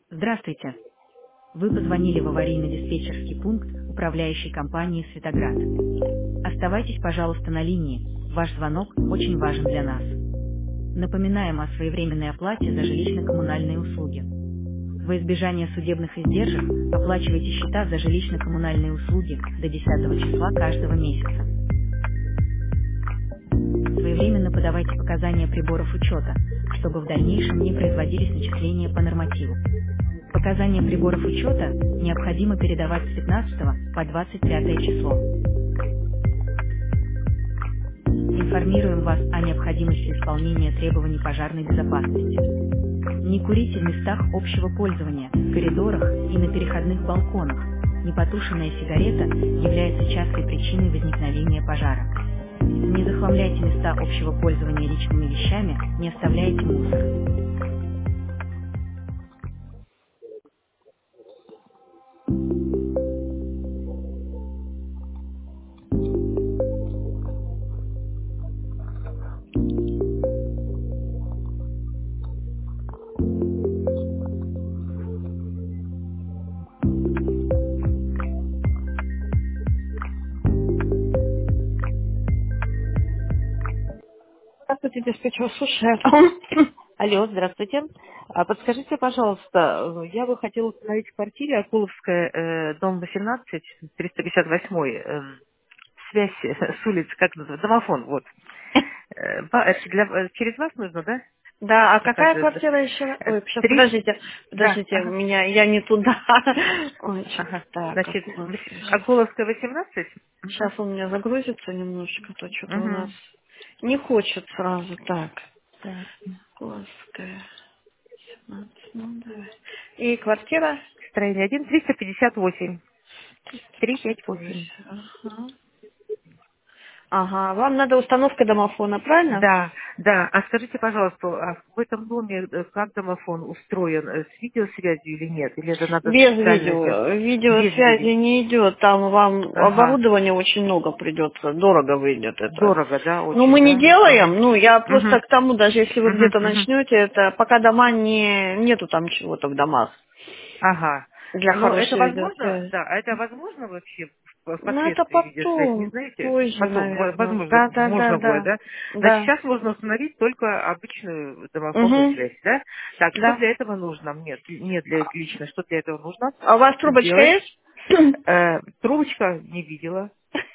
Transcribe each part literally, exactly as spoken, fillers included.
Здравствуйте. Вы позвонили в аварийно-диспетчерский пункт управляющей компании «Светоград». Оставайтесь, пожалуйста, на линии. Ваш звонок очень важен для нас. Напоминаем о своевременной оплате за жилищно-коммунальные услуги. Во избежание судебных издержек оплачивайте счета за жилищно-коммунальные услуги до десятого числа каждого месяца. Своевременно подавайте показания приборов учета, чтобы в дальнейшем не производились начисления по нормативу. Показания приборов учета необходимо передавать с пятнадцатого по двадцать пятое число. Информируем вас о необходимости исполнения требований пожарной безопасности. Не курите в местах общего пользования, в коридорах и на переходных балконах. Непотушенная сигарета является частой причиной возникновения пожара. Не захламляйте места общего пользования личными вещами, не оставляйте мусор. Здравствуйте, диспетчер, слушаю. Алло, здравствуйте. А подскажите, пожалуйста, э, я бы хотела установить в квартире Акуловская, э, дом восемнадцать, триста пятьдесят восемь, э, связь э, с улицы, как называется, домофон, вот. Э, ба- это для- э, через вас нужно, да? Да, а какая Показывает. квартира еще? раз? Э, Ой, сейчас, Три, подождите, да, подождите, у ага, меня, я не туда. Ой, щас, ага. так, Значит, вось- сейчас. Акуловская восемнадцать? Угу. Сейчас он у меня загрузится немножечко, то что-то у нас Угу. не хочет сразу. Так, Так. Плоская. семнадцать, ну давай. И квартира? Строение один, триста пятьдесят восемь. триста Три пятьдесят пять восемь. восемь. Ага. Ага, вам надо установка домофона, правильно? Да, да. А скажите, пожалуйста, а в этом доме э, как домофон устроен? э, С видеосвязью или нет? Или это надо Без специально сделать? видео. Без Видеосвязи видео. не идет. Там вам Ага. оборудования очень много придется. Дорого выйдет это. Дорого, да, Ну, мы очень, не да? Ага. делаем. Ну, я просто Угу. к тому, даже если вы Угу. где-то Угу. начнете, это пока дома не... Нету там чего-то в домах Ага. для Но это хорошей возможно, видеосвязи. да, а это возможно вообще в- Ну, это впоследствии видеосвязь, не потом, знаете? позже, Потом, во- наверное. возможно, Да, да, да, можно будет, да. да? Значит, Да. сейчас можно установить только обычную домофонную Угу. связь, да? Так, что Да. для этого нужно? Нет, нет, для лично, что для этого нужно А у вас трубочка сделать? есть? Э, трубочка не видела.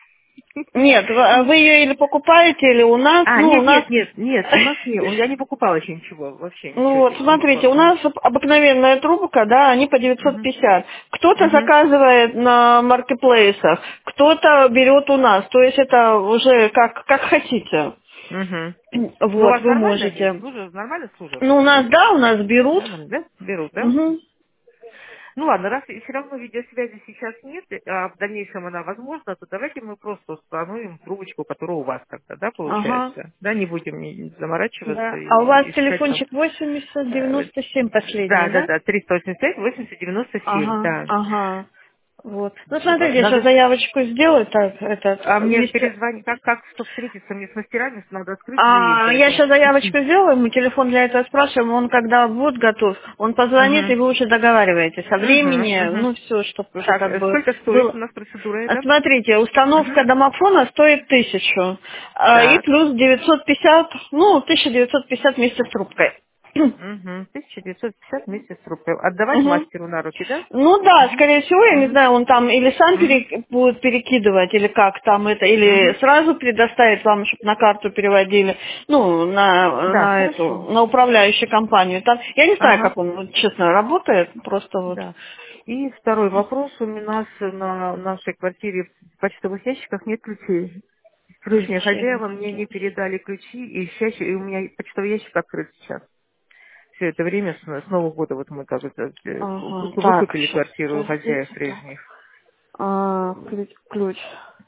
Нет, вы а вы ее или покупаете, или у нас. А, Ну, у нет, нас. нет, нет, нет, у нас нет, я не покупала еще ничего, вообще Ну ничего вот, не, не смотрите, покупала. у нас об- обыкновенная трубка, да, они по девятьсот Угу, пятьдесят. Кто-то угу, заказывает на маркетплейсах, кто-то берет у нас. То есть это уже как, как хотите. угу. Ну, у Вот, вас вы нормально они можете. служат, нормально служат? Ну, у нас, да, у нас берут. Нормально, да? Берут, да? Мгм. Ну ладно, раз все равно видеосвязи сейчас нет, а в дальнейшем она возможна, то давайте мы просто установим трубочку, которая у вас тогда, да, Ага, получается. Да, не будем ни- заморачиваться да. А у вас и искать там. телефончик восемьдесят э, девяносто семь последний, Да, да, да? да, триста восемьдесят пять восемьдесят девяносто семь, Ага, да. ага. Вот. Ну, Э, смотрите, я сейчас Надо, заявочку сделаю, так, этот, а мне вместе. перезвонить, как, как, чтобы встретиться мне с мастерами, надо открыть А, принтер. я Это... сейчас заявочку сделаю, мы телефон для этого спрашиваем, он когда будет готов, он позвонит, и Угу, вы уже договариваетесь о времени, угу, угу. ну все, чтобы уже Так, как э, бы сколько стоит у было. нас процедура А эта? смотрите, Угу. установка домофона стоит тысячу, а, и Так. плюс девятьсот пятьдесят, ну, тысяча девятьсот пятьдесят вместе с трубкой. Угу. тысяча девятьсот пятьдесят вместе с рублем. Отдавать Мгм. мастеру на руки, да? Ну да, Угу. скорее всего, я не Угу. знаю, он там или сам Угу. пере- будет перекидывать, или как там это, или Угу. сразу предоставить вам, чтобы на карту переводили, ну, на, Да, на эту, хорошо. на управляющую компанию. Там, я не знаю, Ага, как он, вот, честно, работает, просто вот. да. И второй вопрос. У нас на нашей квартире в почтовых ящиках нет ключей. Прежние Ключей. хозяева мне не передали ключи, и, сейчас, и у меня почтовый ящик открыт сейчас. Все это время с, с Нового года вот мы как это э, Ага, вы- так, выкупили сейчас, квартиру у хозяев подождите, так. прежних. А, ключ, ключ,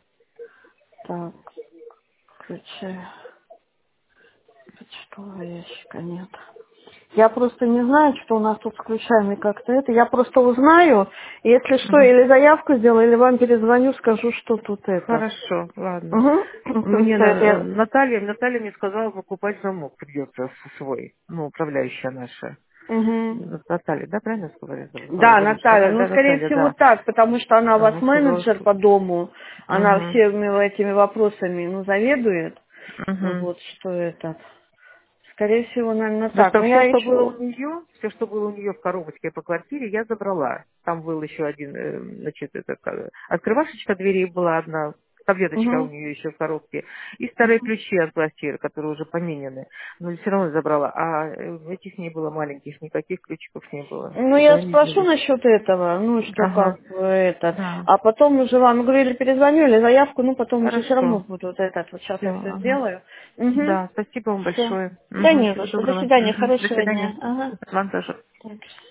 так, ключи, почтового ящика нет. Я просто не знаю, что у нас тут с ключами как-то это. Я просто узнаю, и если что, Мгм. или заявку сделаю, или вам перезвоню, скажу, что тут это. Хорошо, ладно. Угу. То Мне есть на- э, это... Наталья, Наталья мне сказала, покупать замок придется с- свой, ну, управляющая наша. Угу. Наталья, да, правильно сказали? Да, Наталья. Ну, Да, скорее Наталья, всего, да. так, потому что она у вас Она сказала, менеджер что... по дому, она Угу. всеми этими вопросами, ну, заведует. Угу. Вот что это. Скорее всего, наверное, Ну так. что, Но все, я что было еще... у нее, все, что было у нее в коробочке по квартире, я забрала. Там был еще один, э, значит, это, как- открывашечка дверей была одна, таблеточка у Угу. нее еще в коробке, и старые ключи от квартиры, которые уже поменены. Но все равно забрала. А э, этих не было маленьких, никаких ключиков не было. Ну, Чтобы я они спрошу знали. насчет этого, ну, что Ага, как бы это. да. А потом уже вам говорили, перезвонили заявку, ну, потом уже все равно Хорошо. буду вот этот. Вот сейчас Все, я все ага. сделаю. Угу. Да, спасибо вам Все. большое. Да Угу, не за всего что. До доброго. свидания. Угу. До Хорошего свидания. дня. Ага. Вам тоже. Так.